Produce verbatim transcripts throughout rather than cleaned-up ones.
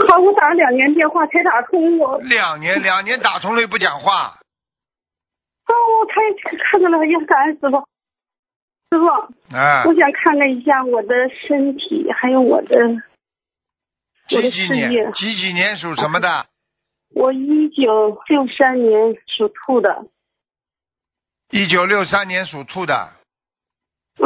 好，我打了两年电话才打通我。 两年，两年打通了又不讲话。 哦，我太看到了，也感恩师傅。师傅， 啊， 我想看看一下我的身体，还有我的我的几几事业年？。几几年属什么的？ 我一九六三年属兔的。 一九六三年属兔的。 嗯，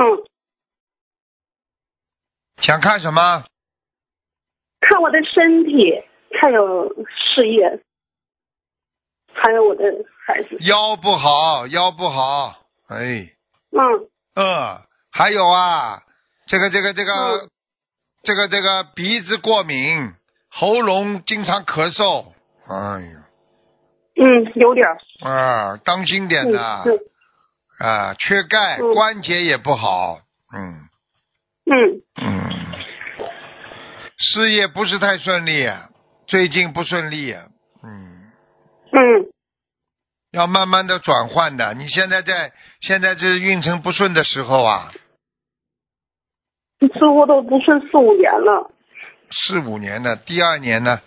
想看什么？ 看我的身体，还有事业，还有我的孩子。 腰不好，腰不好。哎， 嗯嗯，还有啊，这个这个这个、 嗯这个这个鼻子过敏，喉咙经常咳嗽。哎呀， 嗯，有点儿。 啊，当心点的。 嗯对啊，缺钙， 嗯关节也不好。嗯嗯嗯，事业不是太顺利，最近不顺利。嗯， 嗯， 要慢慢的转换的。你现在在现在这运程不顺的时候啊， 师傅都不顺四五年了。 四五年的，第二年呢？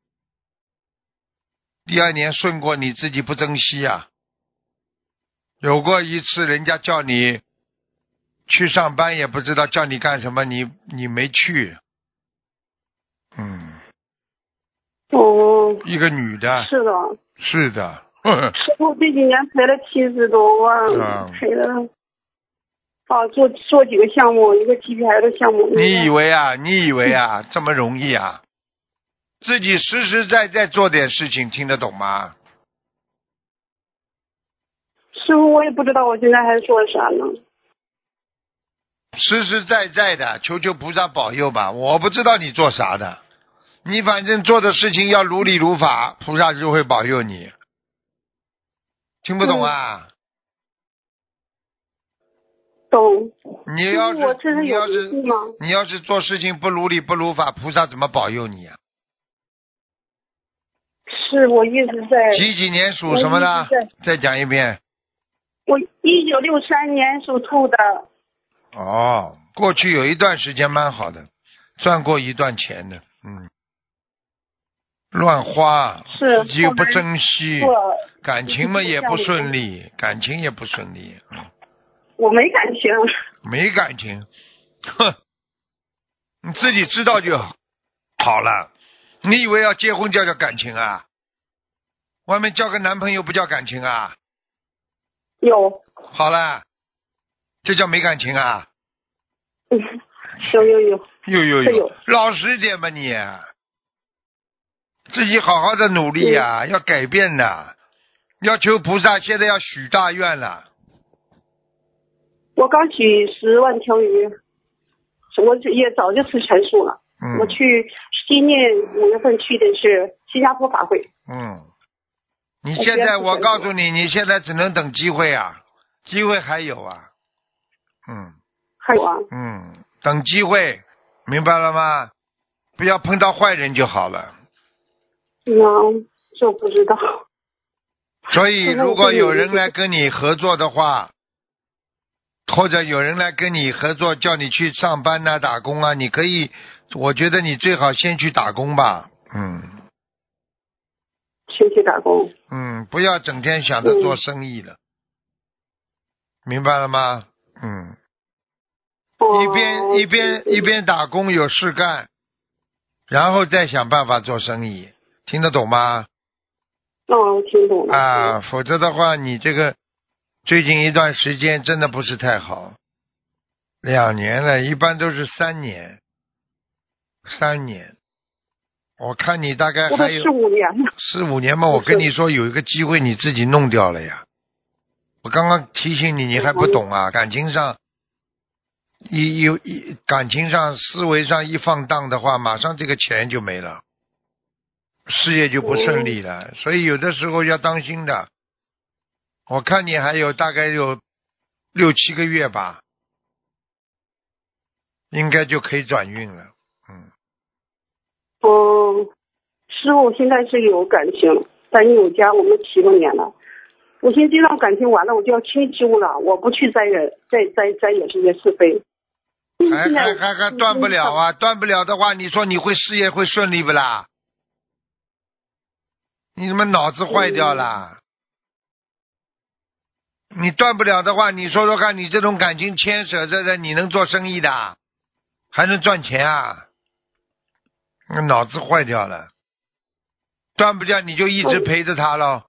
第二年顺过你自己不珍惜啊。有过一次人家叫你去上班，也不知道叫你干什么，你你没去。嗯， 哦， 一个女的。 是的。 是的。呵呵， 师傅这几年赔了七十多万， 嗯赔了。啊，做做几个项目，一个 G P I 的项目。 你以为啊？你以为啊？这么容易啊？自己实实在在做点事情，听得懂吗？ 师傅，我也不知道我现在还做啥呢。 实实在在的，求求菩萨保佑吧。我不知道你做啥的，你反正做的事情要如理如法，菩萨就会保佑你。听不懂啊？ 懂。 你要师傅我是身上有你要是灵性吗？ 你要是做事情不如理不如法，菩萨怎么保佑你啊？ 是我一直在。 几几年属什么的我一直在？ 再讲一遍。 我一九六三年属兔的。 哦，过去有一段时间蛮好的，赚过一段钱的。嗯，乱花， 是自己又不珍惜， 做感情嘛也不顺利，感情也不顺利。嗯， 我没感情。 没感情，哼，你自己知道就好了。你以为要结婚叫叫感情啊？外面交个男朋友不叫感情啊？ 有。 好了，这叫没感情啊？ 嗯，有有有。 有有有这有， 老实一点吧你，自己好好的努力呀、 嗯要改变的，要求菩萨，现在要许大愿了。 我刚许十万条鱼，我也早就吃全素了。 嗯， 我去今年五月份去的是新加坡法会。 嗯，你现在我告诉你，你现在只能等机会啊，机会还有啊。嗯还有啊。 嗯，等机会，明白了吗？不要碰到坏人就好了。 嗯，这不知道。 所以如果有人来跟你合作的话，或者有人来跟你合作叫你去上班啊打工啊，你可以，我觉得你最好先去打工吧。嗯先去打工。 嗯，不要整天想着做生意了。明白了吗？嗯， 哦、 一边一边一边打工有事干，然后再想办法做生意，听得懂吗？ 哦，我听懂了。 啊，否则的话，你这个最近一段时间真的不是太好，两年了，一般都是三年，三年。我看你大概还有我都四五年了。 四五年嘛，我跟你说有一个机会你自己弄掉了呀。我刚刚提醒你，你还不懂啊？感情上一一一感情上思维上一放荡的话，马上这个钱就没了，事业就不顺利了。所以有的时候要当心的。我看你还有大概有六七个月吧，应该就可以转运了。嗯。 哦，师傅现在是有感情，在你有家我们七多年了。我现在这段感情完了，我就要清修了，我不去摘人，再摘摘也是些是非。 还还还还断不了啊！断不了的话，你说你会事业会顺利不啦？ 你他妈脑子坏掉了。你断不了的话，你说说看，你这种感情牵扯着的，你能做生意的，还能赚钱啊？脑子坏掉了，断不掉你就一直陪着他咯。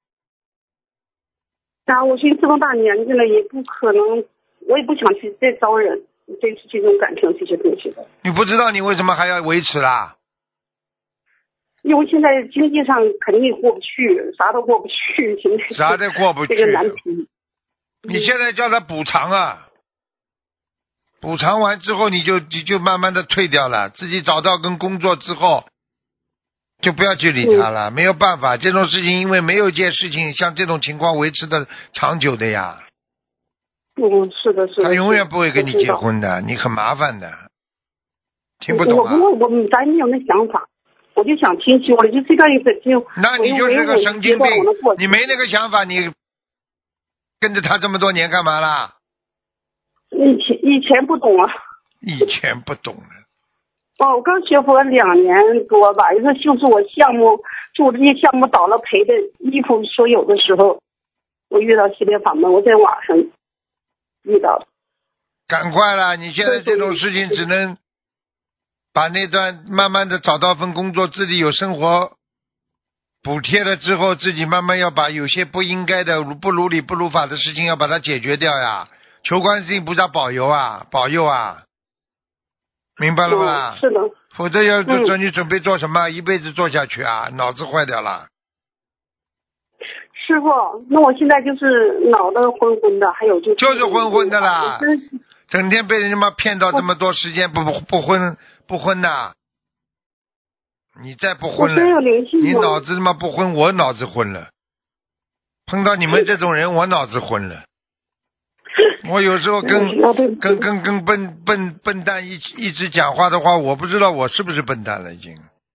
啊，我现在这么大年纪了，也不可能，我也不想去再招人，这是这种感情这些东西的。 你不知道你为什么还要维持啦？ 因为现在经济上肯定过不去，啥都过不去，现在啥都过不去， 这个难题。 你现在叫他补偿啊，补偿完之后你就你就慢慢的退掉了，自己找到跟工作之后就不要去理他了，嗯、没有办法，这种事情因为没有一件事情像这种情况维持的长久的呀。 嗯，是的，是的。 他永远不会跟你结婚的，你很麻烦的，听不懂啊？ 我我我咱没有那想法，我就想清修了，就这段日子就。 那你就是个神经病，你没那个想法，你跟着他这么多年干嘛啦？ 以前以前不懂啊。 以前不懂了。 哦，我刚学佛两年多吧，就是就是我项目，就我这些项目倒了赔的衣服所有的时候，我遇到系列法门，我在网上遇到的。 赶快了，你现在这种事情只能把那段慢慢的找到份工作，自己有生活补贴了之后，自己慢慢要把有些不应该的、不如理不如法的事情要把它解决掉呀。求观世音菩萨保佑啊，保佑啊，明白了吗？ 嗯、是的。 否则要做、嗯、你准备做什么？一辈子做下去啊，脑子坏掉了。 师傅，那我现在就是脑袋昏昏的，还有就是就是昏昏的啦，整天被人家妈骗到这么多时间不不不昏不昏的。你再不昏了，你脑子他妈不昏，我脑子昏了。碰到你们这种人，我脑子昏了。我有时候跟跟跟跟笨笨笨蛋一一直讲话的话，我不知道我是不是笨蛋了已经。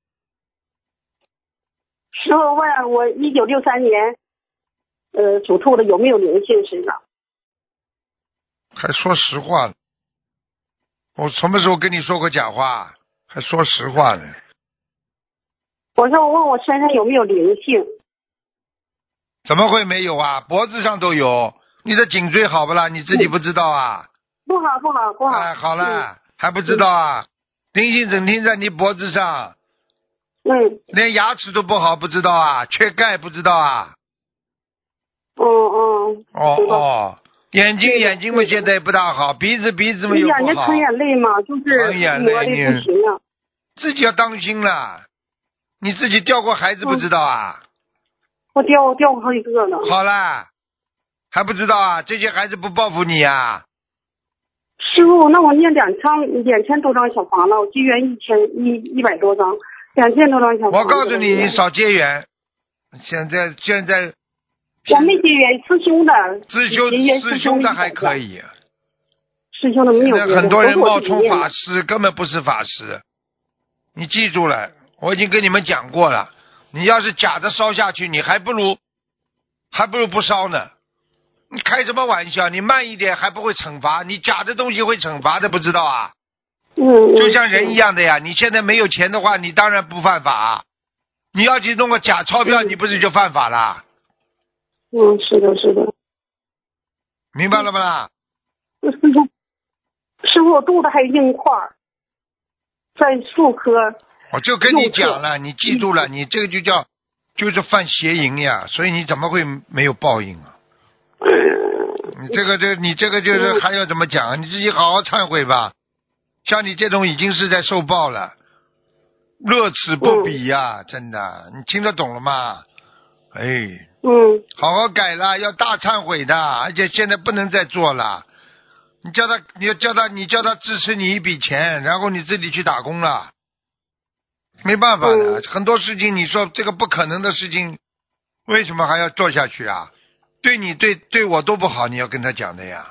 师傅问我一九六三年，呃，属兔的有没有灵性身上？ 还说实话了，我什么时候跟你说过假话？还说实话呢？ 我说我问我身上有没有灵性？ 怎么会没有啊？脖子上都有。你的颈椎好不啦？你自己不知道啊？ 不好不好不好。 哎，好了、嗯，还不知道啊？灵性整天在你脖子上。 嗯。 连牙齿都不好，不知道啊？缺钙不知道啊？ 哦哦。 哦哦。眼睛眼睛嘛现在不大好，鼻子鼻子嘛又不好。 眼睛淌眼泪嘛，就是磨的不行啊。 自己要当心了。你自己掉过孩子不知道啊？ 嗯、我掉掉过好几个呢。 好啦。还不知道啊？这些孩子不报复你啊？ 师傅，那我念两张两千多张小房了，我结缘一千一一百多张，两千多张小房。 我告诉你，你少结缘。现在现在我没结缘，师兄的。 师兄师兄的还可以。 师兄的没有。 现在很多人冒充法师，根本不是法师。你记住了，我已经跟你们讲过了。你要是假的烧下去，你还不如还不如不烧呢。你开什么玩笑？你慢一点还不会惩罚，你假的东西会惩罚的，不知道啊？ 嗯。 就像人一样的呀，你现在没有钱的话，你当然不犯法。你要去弄个假钞票，你不是就犯法了？ 嗯，是的，是的。 明白了吗啦？ 师傅，师傅，我肚子还有硬块，在妇科。 我就跟你讲了，你记住了，你这个就叫就是犯邪淫呀，所以你怎么会没有报应啊？你这个这你这个就是还要怎么讲？你自己好好忏悔吧。像你这种已经是在受报了，乐此不彼呀、啊嗯！真的，你听得懂了吗？哎， 嗯， 好好改了，要大忏悔的，而且现在不能再做了。你叫他，你要叫他，你叫他支持你一笔钱，然后你自己去打工了。没办法的， 嗯、 很多事情你说这个不可能的事情，为什么还要做下去啊？对你对对我都不好，你要跟他讲的呀。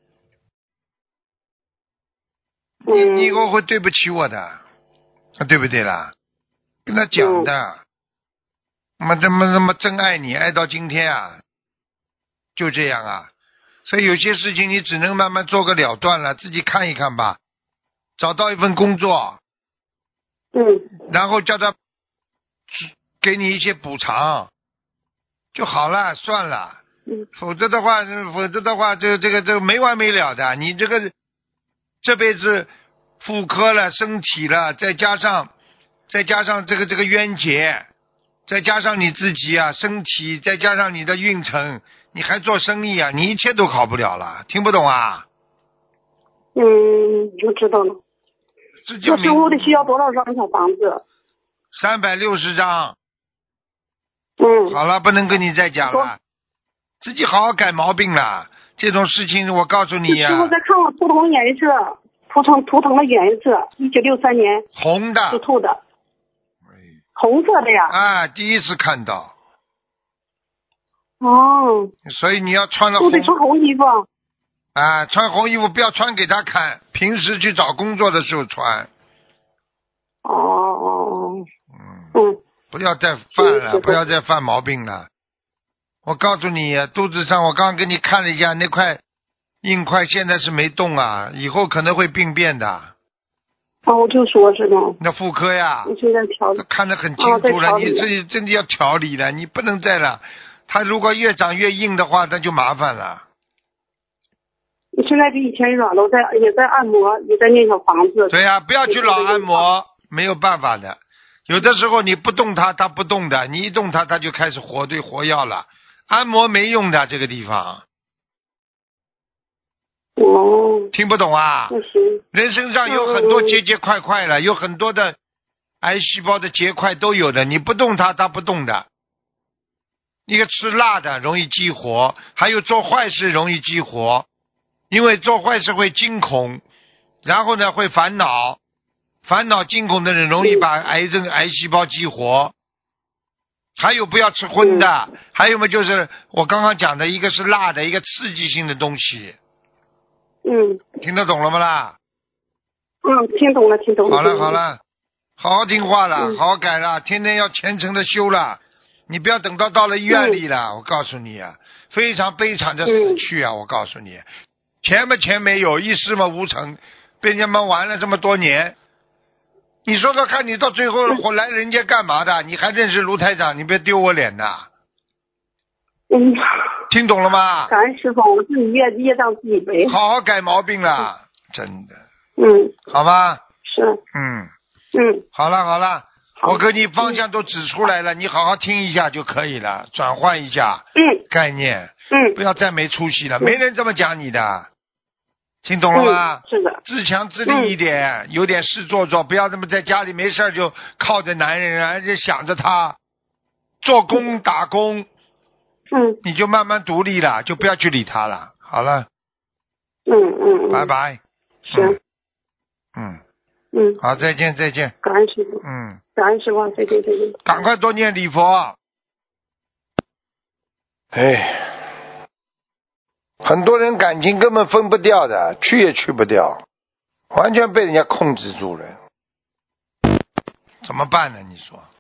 你你以后会对不起我的，对不对啦？跟他讲的，妈这么这么真爱你，爱到今天啊，就这样啊。所以有些事情你只能慢慢做个了断了，自己看一看吧。找到一份工作， 嗯， 然后叫他给你一些补偿就好了，算了。 嗯， 否则的话，否则的话，这这个这个没完没了的。你这个这辈子妇科了，身体了，再加上再加上这个这个冤结，再加上你自己啊身体，再加上你的运程，你还做生意啊，你一切都好不了了。听不懂啊？ 嗯，我知道了。 这叫那师傅得需要多少张小房子？ 三百六十张。 嗯。 好了，不能跟你再讲了，自己好好改毛病了。这种事情我告诉你呀、 师傅再看我图腾颜色，图腾图腾的颜色，一九六三年红的。 属兔的。红色的呀。 啊，第一次看到。 哦。 所以你要穿了红。 都得穿红衣服。 啊，穿红衣服不要穿给他看，平时去找工作的时候穿。 哦哦哦。 嗯。 嗯。 不要再犯了，不要再犯毛病了。我告诉你，肚子上我刚刚给你看了一下，那块硬块现在是没动啊，以后可能会病变的。 啊，我就说是的。 那妇科呀。 我现在调理。 看得很清楚了， 啊、 你自己真的要调理了，你不能再了。它如果越长越硬的话，那就麻烦了。 你现在比以前软了，我在也在按摩，也在念小房子。 对呀、啊，不要去老按摩，没有办法的。有的时候你不动它，它不动的；你一动它，它就开始活对活药了。按摩没用的，这个地方。 哦。 听不懂啊？ 那行。 人身上有很多结结块块了，嗯、有很多的癌细胞的结块都有的，你不动它，它不动的。一个吃辣的容易激活，还有做坏事容易激活，因为做坏事会惊恐，然后呢会烦恼。烦恼惊恐的人容易把癌症、癌细胞激活。还有不要吃荤的，还有嘛就是我刚刚讲的，一个是辣的，一个刺激性的东西。 嗯。 听得懂了吗啦？ 嗯，听懂了，听懂了。 好了好了，好好听话了， 嗯、 好好改了，天天要虔诚的修了。你不要等到到了医院里了，嗯、我告诉你啊，非常悲惨的死去啊！嗯、我告诉你，钱嘛钱没有，一事嘛无成，被人家们玩了这么多年。你说说看，你到最后我来人家干嘛的？你还认识卢台长？你别丢我脸呐！ 嗯， 听懂了吗？ 感恩师傅，我自己业业障自己背。 好好改毛病了，真的。 嗯。 好吧。 是。 嗯。 嗯。 好了好了， 好我给你方向都指出来了，嗯、你好好听一下就可以了，转换一下。 嗯。 概念。 嗯。 不要再没出息了， 嗯、 没人这么讲你的。听懂了吗？ 嗯、是的。 自强自立一点，嗯、有点事做做，不要这么在家里没事就靠着男人，而且想着他做工、嗯、打工， 嗯， 你就慢慢独立了，就不要去理他了。好了， 嗯嗯嗯， 拜拜。 行， 嗯嗯， 好，再见再见。 感恩师傅， 嗯， 感恩师傅，再见再见。 赶快多念礼佛。哎。很多人感情根本分不掉的，去也去不掉，完全被人家控制住了，怎么办呢？你说？